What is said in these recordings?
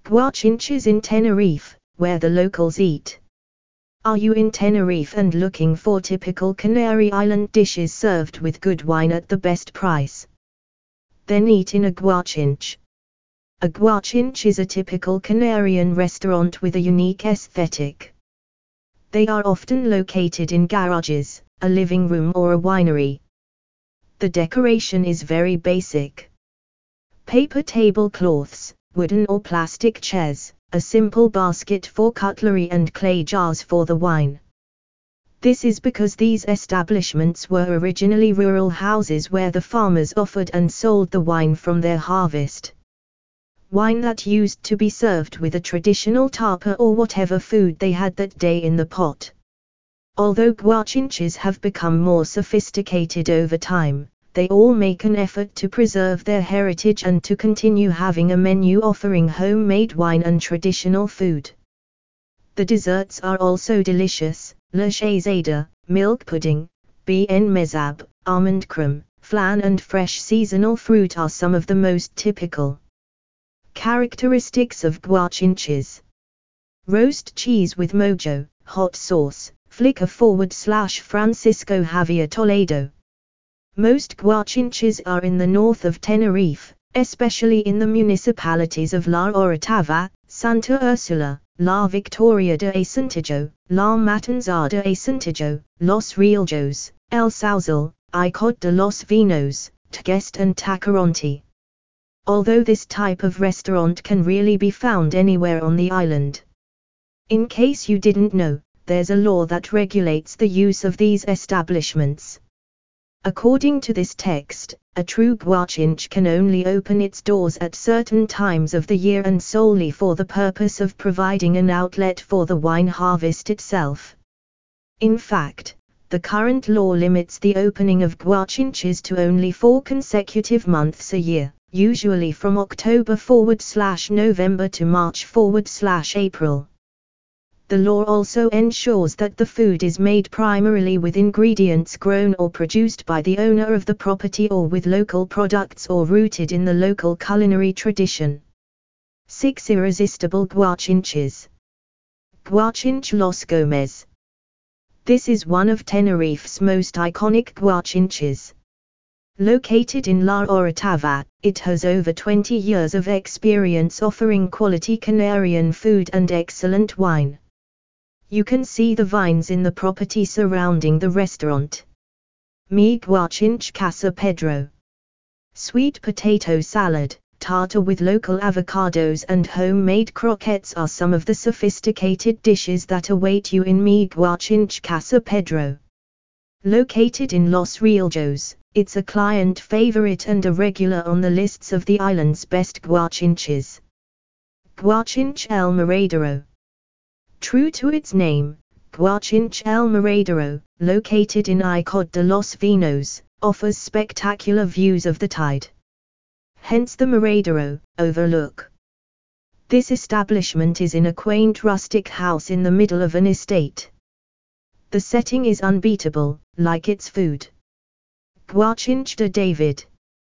Guachinches in Tenerife, where the locals eat. Are you in Tenerife and looking for typical Canary Island dishes served with good wine at the best price? Then eat in a guachinche. A guachinche is a typical Canarian restaurant with a unique aesthetic. They are often located in garages, a living room or a winery. The decoration is very basic. Paper tablecloths, wooden or plastic chairs, a simple basket for cutlery and clay jars for the wine. This is because these establishments were originally rural houses where the farmers offered and sold the wine from their harvest. Wine that used to be served with a traditional tapa or whatever food they had that day in the pot. Although guachinches have become more sophisticated over time, they all make an effort to preserve their heritage and to continue having a menu offering homemade wine and traditional food. The desserts are also delicious: lechezada, milk pudding, bien mezab, almond creme, flan and fresh seasonal fruit are some of the most typical characteristics of guachinches. Roast cheese with mojo, hot sauce, flicker /Francisco Javier Toledo. Most guachinches are in the north of Tenerife, especially in the municipalities of La Oritava, Santa Ursula, La Victoria de Acentillo, La Matanza de Acentillo, Los Riojos, El Sauzal, Icod de los Vinos, Tegueste and Tacoronte. Although this type of restaurant can really be found anywhere on the island. In case you didn't know, there's a law that regulates the use of these establishments. According to this text, a true guachinche can only open its doors at certain times of the year and solely for the purpose of providing an outlet for the wine harvest itself. In fact, the current law limits the opening of guachinches to only 4 consecutive months a year, usually from October/November to March/April. The law also ensures that the food is made primarily with ingredients grown or produced by the owner of the property or with local products or rooted in the local culinary tradition. 6 Irresistible guachinches. Guachinche Los Gomez. This is one of Tenerife's most iconic guachinches. Located in La Oritava, it has over 20 years of experience offering quality Canarian food and excellent wine. You can see the vines in the property surrounding the restaurant. Mi Guachinche Casa Pedro. Sweet potato salad, tartar with local avocados and homemade croquettes are some of the sophisticated dishes that await you in Mi Guachinche Casa Pedro. Located in Los Riojos, it's a client favorite and a regular on the lists of the island's best guachinches. Guachinche El Miradero. True to its name, Guachinche El Miradero, located in Icod de los Vinos, offers spectacular views of the tide. Hence the Miradero, overlook. This establishment is in a quaint rustic house in the middle of an estate. The setting is unbeatable, like its food. Guachinche de David.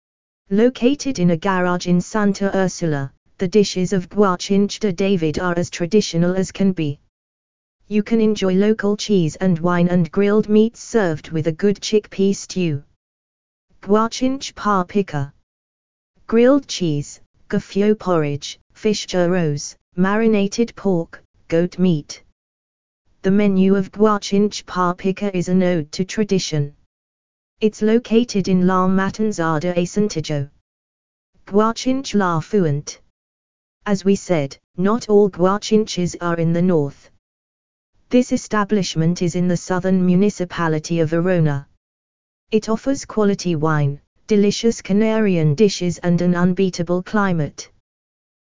Located in a garage in Santa Ursula, the dishes of Guachinche de David are as traditional as can be. You can enjoy local cheese and wine and grilled meats served with a good chickpea stew. Guachinche Pa Pica. Grilled cheese, gofio porridge, fish churros, marinated pork, goat meat. The menu of Guachinche Pa Pica is an ode to tradition. It's located in La Matanza de Acentillo. Guachinche La Fuente. As we said, not all guachinches are in the north. This establishment is in the southern municipality of Verona. It offers quality wine, delicious Canarian dishes and an unbeatable climate.